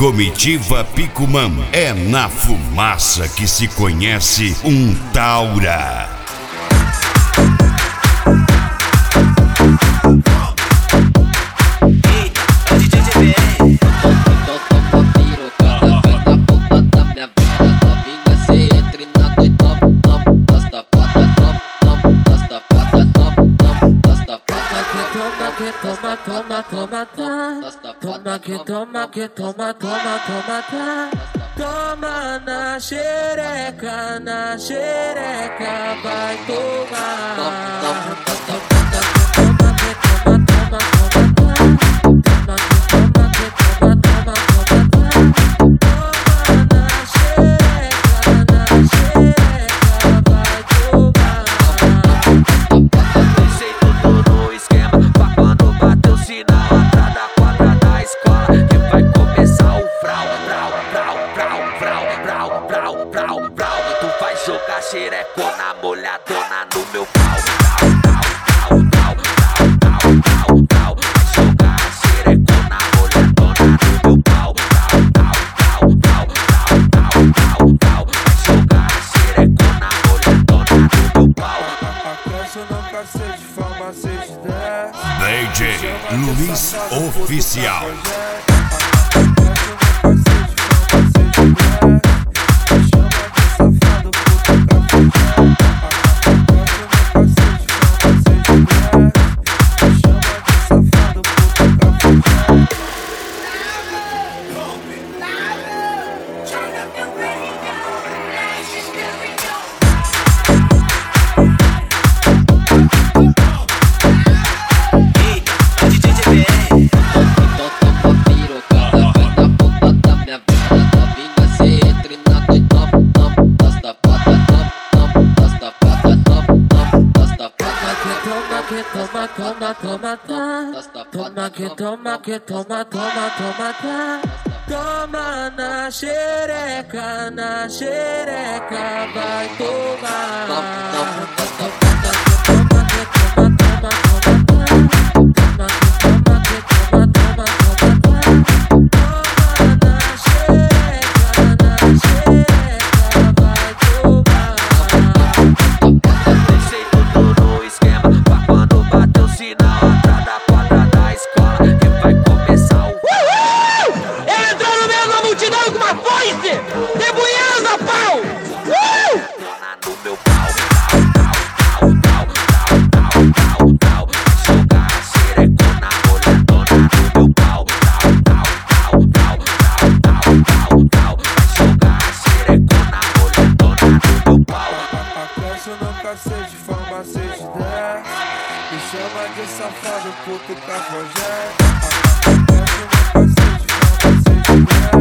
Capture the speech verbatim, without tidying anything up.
Comitiva Picumã, é na fumaça que se conhece um Taura. Toma, toma, toma, tá. Toma que toma, que toma, toma, toma, tá. Toma na xereca, na xereca, vai tomar. Toma que toma, toma, toma, toma, tá. Toma que toma, que toma, toma, toma, tá. Toma na xereca, na xereca, vai tomar. Deixei tudo no esquema pra quando bater o sinal atrás da quadra da escola, que vai começar o frau, frau, frau, frau, frau, frau, frau, frau, frau. Tu vai jogar xerecona molhadona no meu pau, frau, frau, frau, frau, frau, frau, frau. Vai jogar xerecona molhadona no meu pau, frau, frau, frau, frau, frau, frau, frau. Vai jogar xerecona molhadona no meu pau. D J Luiz Oficial. Toma, toma, toma, tá. Toma que toma, que toma, toma, toma, tá. Toma na xereca, na xereca, vai tomar. Toma que toma, que toma, toma, toma, tá. Toma que toma, que toma, toma, toma, tá. Toma na xereca, na xereca, vai tomar. Deixei tudo no esquema pra quando bater o sinal atrás da quadra da escola, que vai começar o Uhul! Ele entrou no meio da multidão com uma foice, debulhando a pau! Uh! no meu pau, pau, pau, pau, pau, pau, pau, pau. Vai jogar xerecona molhadona no meu pau, pau, pau, pau, pau, pau, pau, pau. Vai jogar xerecona molhadona no meu pau. Eu não cansei de fama, seis de dez. Me chama de safado, puto cafajé. Eu não cansei de fama, seis de dez.